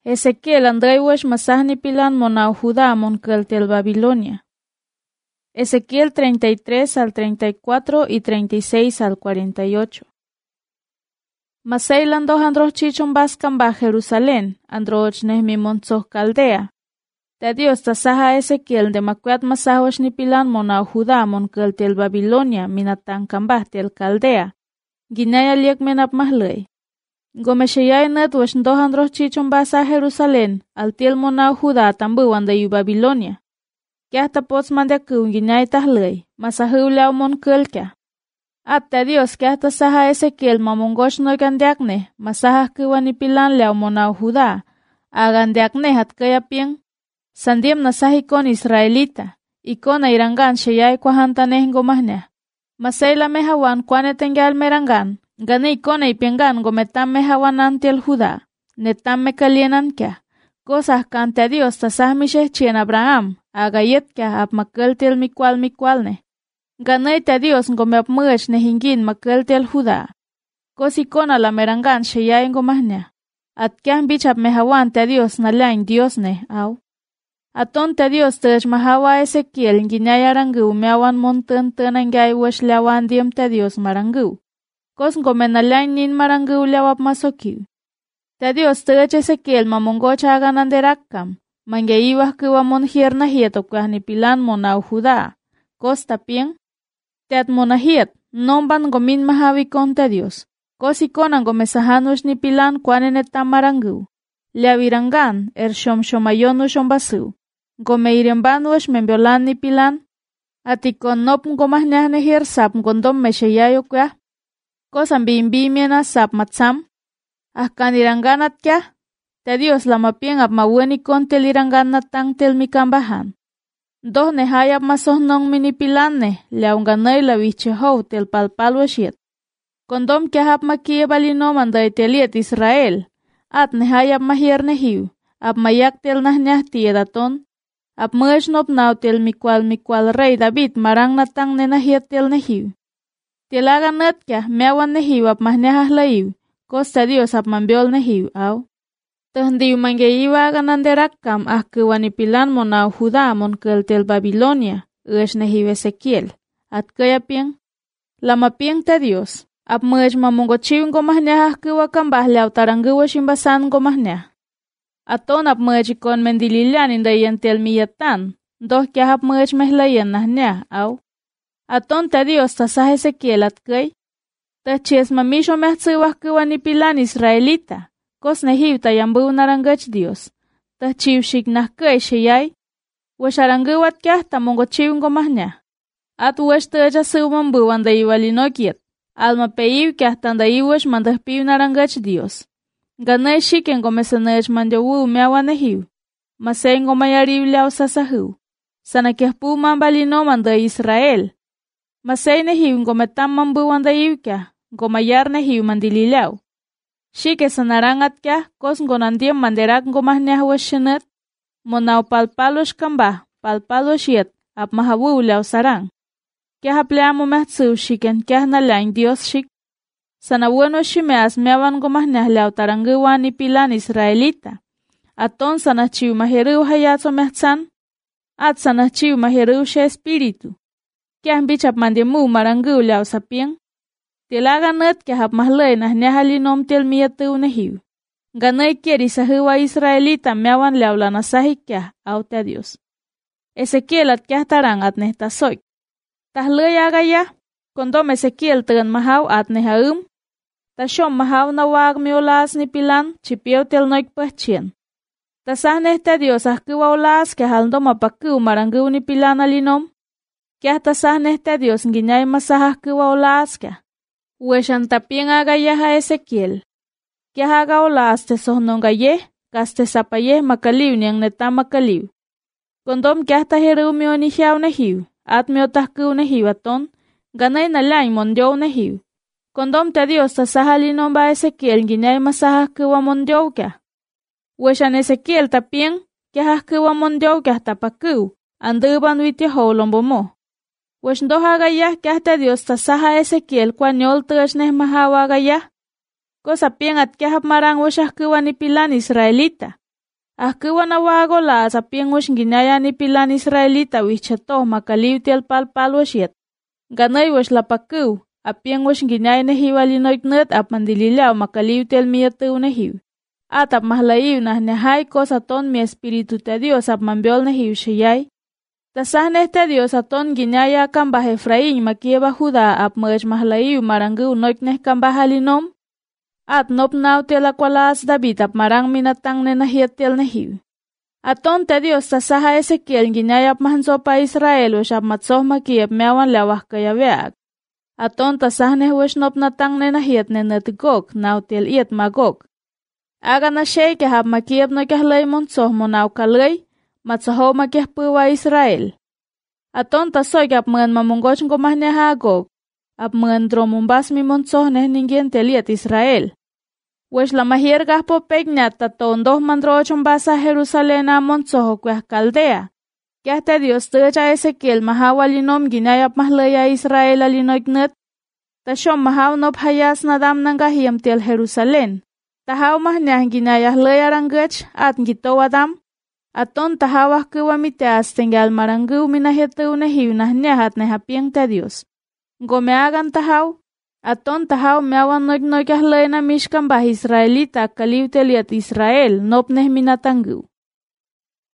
Ezequiel andrei wesh masahni pilan monau Judá monkeltel Babilonia. Ezequiel 33 al 34 y 36 al 48. Maseilan dos androch chichon baskan ba Jerusalén, androch nehmi montzoh Caldea. Te Dios tasaha Ezequiel de makuat masahosh ni pilan monau Judá monkeltel Babilonia minatan kambah tel Caldea. Ginaya liek menap mahlei. Gomesheyay net wesh dos androch chichon basa Jerusalén, al tiel monau Judá tambu wanda yu Babilonia. Kya tapots manda kung ginay tahlay, masahu liao mon kulkya. At te Dios kya tasaha Ezequiel mamongosh no gandiakne, masaha kuwani pilan liao monau Judá, agandiakne hat kaya pieng. Sandim nasahi kon Israelita, ikona irangan sheyay kwahantaneh ngomahnya. Masayla mehawan kwane tengyal merangan, gani ikona ipiengan gometam mehawan antiel Judá, netam mekalienan kya. Cosas kante a Dios tasah misheh chien Abraham, agayet kya ap makeltel mikwalne. Ganay te Dios ngome ap muech nehingin makeltel Judá. Kos ikona la merangan sheyay ngomahnya. At kya bich ap mehawan te Dios nalain Dios ne, au. Aton te Dios tej mahawa Ezequiel nginay arangu meawan monten tenangay wesh leawan diem te Dios marangu. Kos ngome nalain nin marangu leawap masokiu. Te Dios tej Ezequiel mamongocha agananderakkam, mangeiwah kuwa monhier nahiet okwah ni pilan monau Judá. Kos tapien, teat monahiet, nomban gomin mahawi kon te Dios. Kos ikonan gomesahanush ni pilan kwanenetam marangu. Leavirangan shom shomayonu shombasu. Gome irembanush membiolan ni pilan. Atikon nop ngomahnyah nehir sap ngondom mesheyayo kwah. Kos ambi miena sap matsam. Ahkan iranganat kya, te Dios lamapien ap maweni kontel iranganat tang tel mikambahan. Doh nehayap masohnong minipilanne, leaunganay lawichehow tel palpalwashiet. Kondom kya hap makie balinom anday teliet Israel, at nehayap mahier nehiw, ap mayak tel nahnyah tiedaton, ap mueshnop naw tel mikwal rey David marang natang nenahiet tel nehiw. Tilaganat kya meawan nehiw ap mahnyah laiw, kos te Dios ap mambiol nehiw, au. Tehdiw mangeiwa gananderakkam kuwani pilan monau Judá monkeltel Babilonia, uesh nehiw Ezequiel. At kaya pieng, lama pieng te Dios, ap muech mamongochiw ngomahnyah kuwa kambah liaw tarangguwa shimbasan ngomahnyah. Aton ap muech ikon mendililan indayan tel miyatan, doh kya ap muech mehlayan nahnyah, au. Aton te Dios tasah Ezequiel at kay, Tachies mamisho mehtziwah kuwani pilan Israelita, kos nehiw tayambu narangach Dios. Tachiw shiknah kay sheyay, wesh aranguwat kyah tamongochiw ngomahnya. At wesh teja siwambu wanda iwalinokiet, alma peiw kyah tanda iwesh mandahpiw narangach Dios. Ganay shiken gomesanech mandyawu meawa nehiw, masay ngomayariw liaw sasahiw. Sana kyahpu mambalino manda Israel. Masay nehiw ngometam mambu wanda iw kyah, gomayar nehiw mandililaw. Shike sanarangat kya kos ngonandiem manderak ngomahnyah weshenet, monaw palpalos kambah, palpalos yet, ap mahawu liaw sarang. Kya hapleamo mehtsu shiken kya nalain Dios shik. Sana bueno shimeas meawan ngomahnyah liaw tarangguwan ni pilan Israelita. Aton sana chiw maheru hayatso mehtsan, at sana chiw maheru she espiritu. Kya bichap mandiemu maranggu liaw sapieng. Tilaganat kya hap mahlay nahnyah halinom tel miyatu nehiw. Ganay kieri sahiwa Israelita meawan liaw lanasahik kya, au te Dios. Ezequiel at kya tarang at nehtasoy. Tahlay agaya, kondom Ezequiel tegan mahaw at nehaum. Tasyom mahaw na wag miolas ni pilan, chipio tel noik pahchien. Tasah nehte Dios ahkiwa ulas kya haldom apakkiw maranggiw ni pilan alinom. Kya tasah nehte Dios nginyay masahah kiwa ulas kya. Weshan tapien agayah a Ezequiel. Kya haga ulas te sohnong gayeh, kaste sapayeh makaliw niyang netam makaliw. Kondom kya tahiru mio nihiaw nehiw, at mio tahkiw nehiw aton, ganay nalain mondyow nehiw. Kondom te Dios tasahalinom ba Ezequiel ginyay masahah kiwa mondyow kya. Weshan Ezequiel tapien, kya hahkiwa mondyow kya tapakiw, anduban witihow lombo mo. Wesh ndo hagayah kya te Dios tasaha Ezequiel kwa nyol tesh neh mahawa agayah. Ko sapien at kya hap marang wesh ahkiwa ni pilan Israelita. Ahkuwanawago la sapiengush ginaya ni pilan Israelita wichato makaliwtial palpalwashiet. Ganay wash lapakuw, apiengush ginaya na hiwalinoiknet ap mandililaw makaliwtial miyatu na hiw. At ap mahlayiw na nahay ko sa ton mi espiritu te Dios ap mambiol na hiw siyay. Tasahne te Dios aton ginaya kambah Efraín makieba Judá ap maj mahlayiw marangguw noikneh kambah halinom. At nopnaw tel akwalas David ap marang minatang ne nahiet tel nahiw. Aton te Dios tasaha Ezekiel ginaya ap mahanso pa Israel wash ap matsoh makiep meawan lawah kayaweak. Aton tasahne wash nopnatang ne nahiet ne natgok naw tel iet magok. Aga na shay ke hap makiep no kahlay monsoh monaw kalay, matsaho makiep puwa Israel. Aton tasoy ap mga mamunggoch ngomah ne hagok, ap mga dromumbas mi monsoh ne ningyen teliet Israel. Wesh la mahir gahpo pegnyat taton doh mandrochon basa Jerusalén a monsoh kweh Kaldea. Kaya te Dios teja Ezekiel mahawalinom ginayap mahlaya Israel alinoiknet. Tashom mahaw nop hayas nadam nanggahiyam tel Jerusalén. Tahaw mahnyah ginayah layarangach at ngito adam. Aton tahawah kuwamiteas tinggal maranggu minahetu nahiw nahnyah at nahapiang te Dios. Ngomeagan tahaw. Aton tahaw meawan noik noikah lay na mishkan bah Israelita kaliw teliat Israel nop neh minatanggu.